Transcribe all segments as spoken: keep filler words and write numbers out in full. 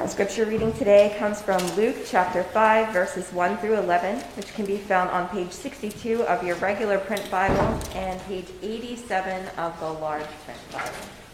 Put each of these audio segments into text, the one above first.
Our scripture reading today comes from Luke chapter five, verses one through eleven, which can be found on page sixty-two of your regular print Bible and page eighty-seven of the large print Bible.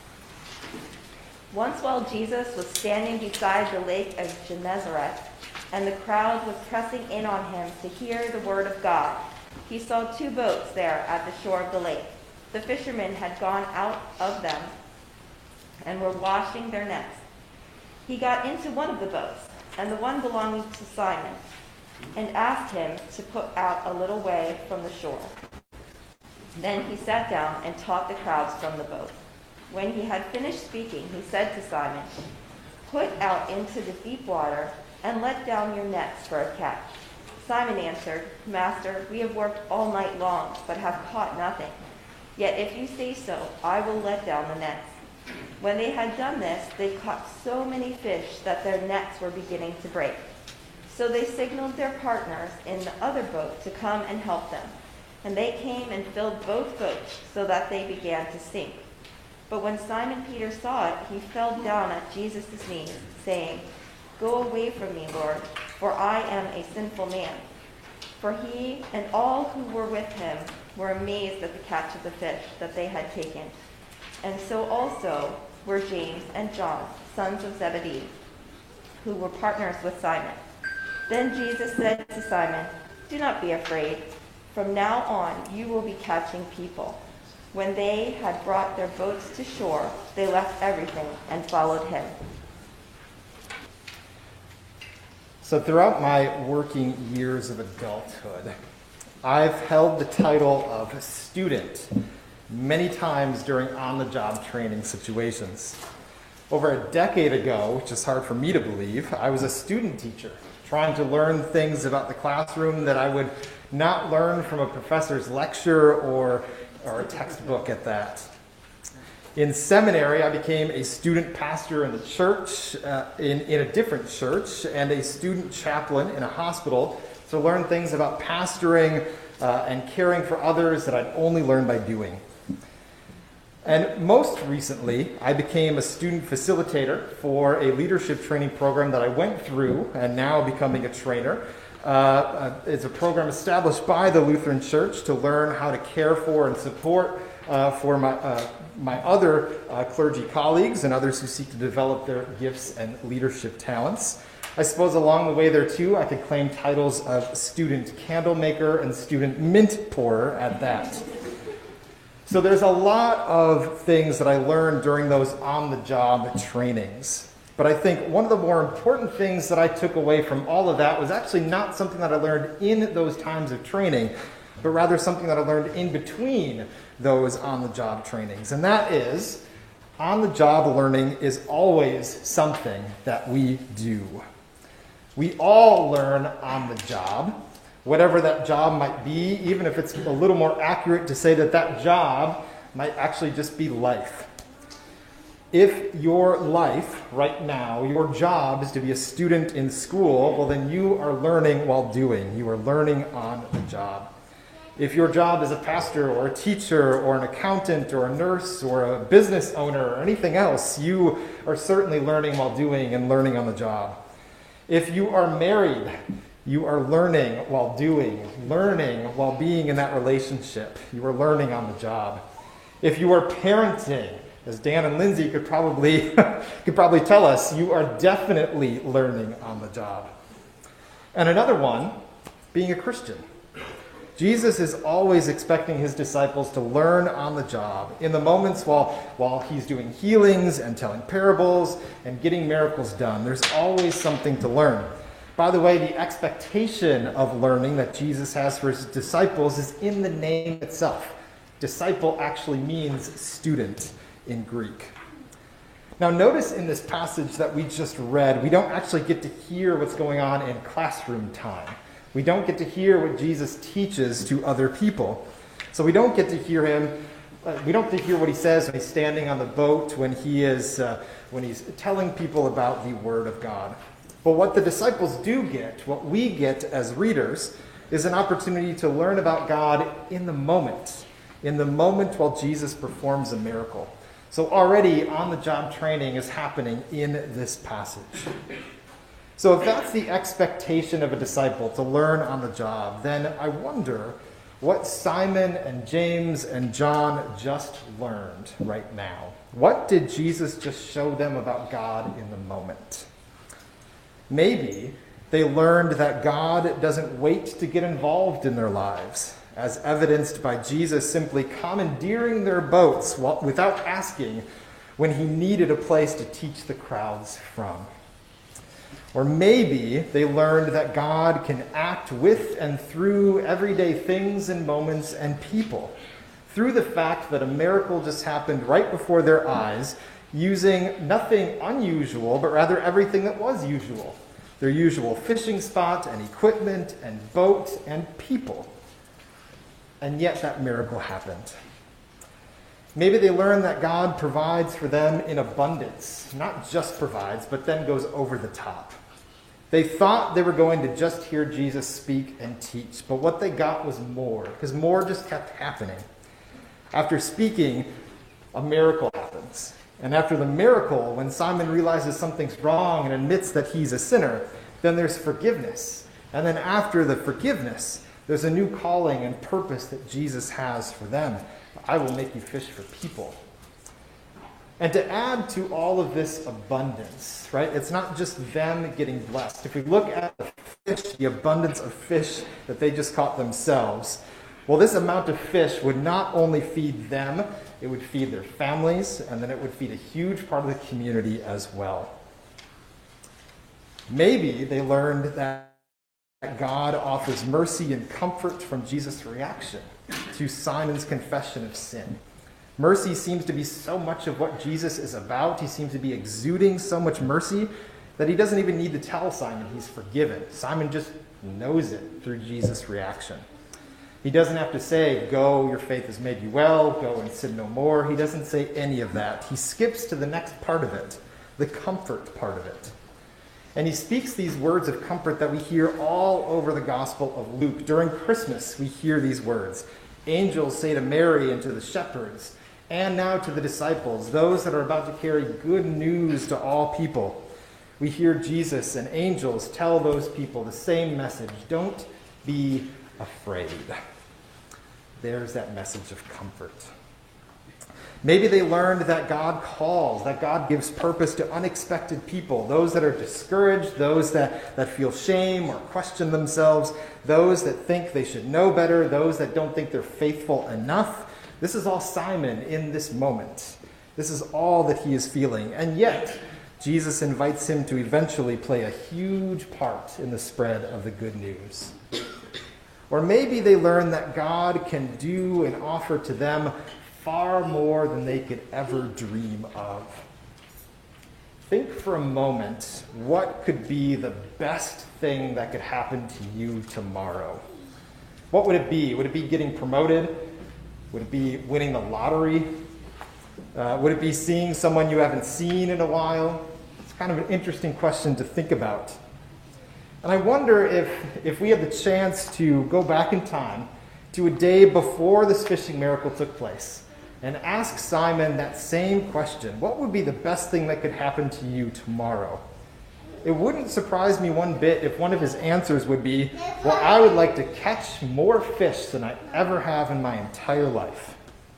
Once while Jesus was standing beside the lake of Gennesaret, and the crowd was pressing in on him to hear the word of God, he saw two boats there at the shore of the lake. The fishermen had gone out of them and were washing their nets. He got into one of the boats, and the one belonging to Simon, and asked him to put out a little way from the shore. Then he sat down and taught the crowds from the boat. When he had finished speaking, he said to Simon, "Put out into the deep water and let down your nets for a catch." Simon answered, "Master, we have worked all night long, but have caught nothing. Yet if you say so, I will let down the nets." When they had done this, they caught so many fish that their nets were beginning to break. So they signaled their partners in the other boat to come and help them. And they came and filled both boats so that they began to sink. But when Simon Peter saw it, he fell down at Jesus' knees, saying, "Go away from me, Lord, for I am a sinful man." For he and all who were with him were amazed at the catch of the fish that they had taken. And so also were James and John, sons of Zebedee, who were partners with Simon. Then Jesus said to Simon, "Do not be afraid. From now on you will be catching people." When they had brought their boats to shore, they left everything and followed him. So throughout my working years of adulthood, I've held the title of student many times during on-the-job training situations. Over a decade ago, which is hard for me to believe, I was a student teacher, trying to learn things about the classroom that I would not learn from a professor's lecture or, or a textbook at that. In seminary, I became a student pastor in the church, uh, in, in a different church, and a student chaplain in a hospital to learn things about pastoring uh, and caring for others that I'd only learned by doing. And most recently, I became a student facilitator for a leadership training program that I went through and now becoming a trainer. Uh, uh, it's a program established by the Lutheran Church to learn how to care for and support uh, for my, uh, my other uh, clergy colleagues and others who seek to develop their gifts and leadership talents. I suppose along the way there too, I could claim titles of student candle maker and student mint pourer at that. So there's a lot of things that I learned during those on-the-job trainings. But I think one of the more important things that I took away from all of that was actually not something that I learned in those times of training, but rather something that I learned in between those on-the-job trainings. And that is, on-the-job learning is always something that we do. We all learn on the job. Whatever that job might be, even if it's a little more accurate to say that that job might actually just be life. If your life right now, your job is to be a student in school, well then you are learning while doing. You are learning on the job. If your job is a pastor or a teacher or an accountant or a nurse or a business owner or anything else, you are certainly learning while doing and learning on the job. If you are married, you are learning while doing, learning while being in that relationship. You are learning on the job. If you are parenting, as Dan and Lindsay could probably could probably tell us, you are definitely learning on the job. And another one, being a Christian. Jesus is always expecting his disciples to learn on the job. In the moments while, while he's doing healings and telling parables and getting miracles done, there's always something to learn. By the way, the expectation of learning that Jesus has for his disciples is in the name itself. Disciple actually means student in Greek. Now notice in this passage that we just read, we don't actually get to hear what's going on in classroom time. We don't get to hear what Jesus teaches to other people. So we don't get to hear him, uh, we don't get to hear what he says when he's standing on the boat, when he is, uh, when he's telling people about the Word of God. But what the disciples do get, what we get as readers, is an opportunity to learn about God in the moment, in the moment while Jesus performs a miracle. So already on-the-job training is happening in this passage. So if that's the expectation of a disciple, to learn on the job, then I wonder what Simon and James and John just learned right now. What did Jesus just show them about God in the moment? Maybe they learned that God doesn't wait to get involved in their lives, as evidenced by Jesus simply commandeering their boats without asking when he needed a place to teach the crowds from. Or maybe they learned that God can act with and through everyday things and moments and people, through the fact that a miracle just happened right before their eyes, using nothing unusual, but rather everything that was usual. Their usual fishing spot and equipment and boat and people. And yet that miracle happened. Maybe they learned that God provides for them in abundance, not just provides, but then goes over the top. They thought they were going to just hear Jesus speak and teach, but what they got was more, because more just kept happening. After speaking, a miracle happens. And after the miracle, when Simon realizes something's wrong and admits that he's a sinner, then there's forgiveness. And then after the forgiveness, there's a new calling and purpose that Jesus has for them. I will make you fish for people. And to add to all of this abundance, right, it's not just them getting blessed. If we look at the fish, the abundance of fish that they just caught themselves, well, this amount of fish would not only feed them, it would feed their families, and then it would feed a huge part of the community as well. Maybe they learned that God offers mercy and comfort from Jesus' reaction to Simon's confession of sin. Mercy seems to be so much of what Jesus is about. He seems to be exuding so much mercy that he doesn't even need to tell Simon he's forgiven. Simon just knows it through Jesus' reaction. He doesn't have to say, go, your faith has made you well, go and sin no more. He doesn't say any of that. He skips to the next part of it, the comfort part of it. And he speaks these words of comfort that we hear all over the Gospel of Luke. During Christmas, we hear these words. Angels say to Mary and to the shepherds, and now to the disciples, those that are about to carry good news to all people. We hear Jesus and angels tell those people the same message. Don't be afraid. There's that message of comfort. Maybe they learned that God calls, that God gives purpose to unexpected people, those that are discouraged, those that, that feel shame or question themselves, those that think they should know better, those that don't think they're faithful enough. This is all Simon in this moment. This is all that he is feeling. And yet, Jesus invites him to eventually play a huge part in the spread of the good news. Or maybe they learn that God can do and offer to them far more than they could ever dream of. Think for a moment, what could be the best thing that could happen to you tomorrow? What would it be? Would it be getting promoted? Would it be winning the lottery? Uh, would it be seeing someone you haven't seen in a while? It's kind of an interesting question to think about. And I wonder if, if we had the chance to go back in time to a day before this fishing miracle took place and ask Simon that same question. What would be the best thing that could happen to you tomorrow? It wouldn't surprise me one bit if one of his answers would be, well, I would like to catch more fish than I ever have in my entire life.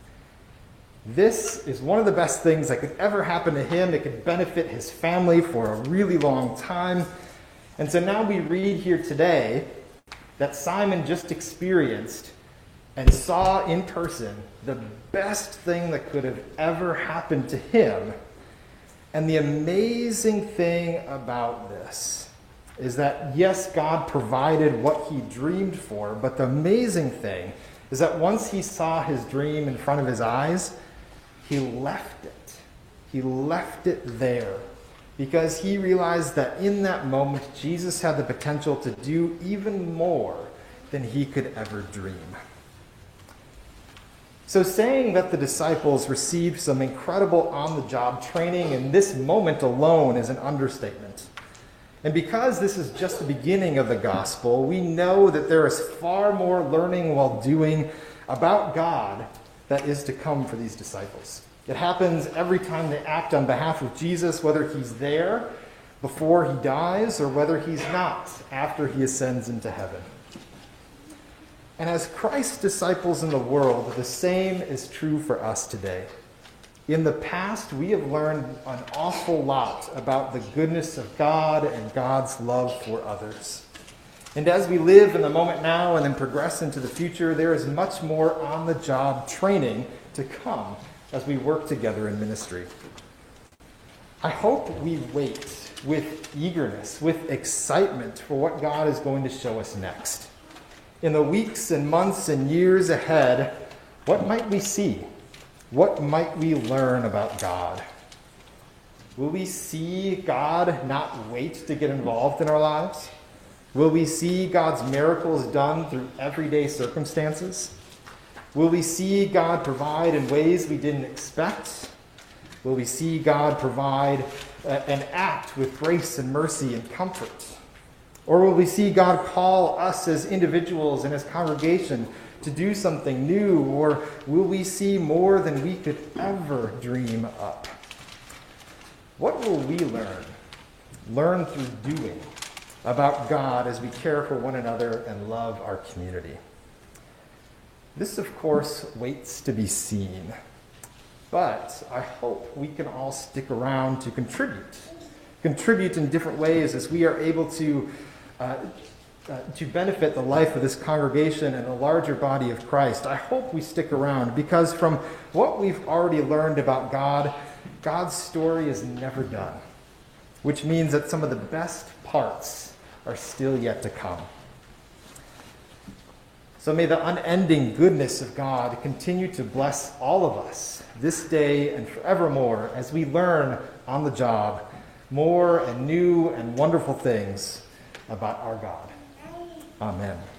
This is one of the best things that could ever happen to him. It could benefit his family for a really long time. And so now we read here today that Simon just experienced and saw in person the best thing that could have ever happened to him. And the amazing thing about this is that, yes, God provided what he dreamed for, but the amazing thing is that once he saw his dream in front of his eyes, he left it. He left it there because he realized that in that moment, Jesus had the potential to do even more than he could ever dream. So saying that the disciples received some incredible on-the-job training in this moment alone is an understatement. And because this is just the beginning of the gospel, we know that there is far more learning while doing about God that is to come for these disciples. It happens every time they act on behalf of Jesus, whether he's there before he dies or whether he's not after he ascends into heaven. And as Christ's disciples in the world, the same is true for us today. In the past, we have learned an awful lot about the goodness of God and God's love for others. And as we live in the moment now and then progress into the future, there is much more on-the-job training to come as we work together in ministry. I hope we wait with eagerness, with excitement for what God is going to show us next. In the weeks and months and years ahead, what might we see? What might we learn about God? Will we see God not wait to get involved in our lives? Will we see God's miracles done through everyday circumstances? Will we see God provide in ways we didn't expect? Will we see God provide uh, and act with grace and mercy and comfort? Or will we see God call us as individuals and as congregation to do something new? Or will we see more than we could ever dream up? What will we learn? Learn through doing about God as we care for one another and love our community. This, of course, waits to be seen. But I hope we can all stick around to contribute. Contribute in different ways as we are able to uh, uh, to benefit the life of this congregation and the larger body of Christ. I hope we stick around because from what we've already learned about God, God's story is never done, which means that some of the best parts are still yet to come. So may the unending goodness of God continue to bless all of us this day and forevermore as we learn on the job more and new and wonderful things about our God. Amen.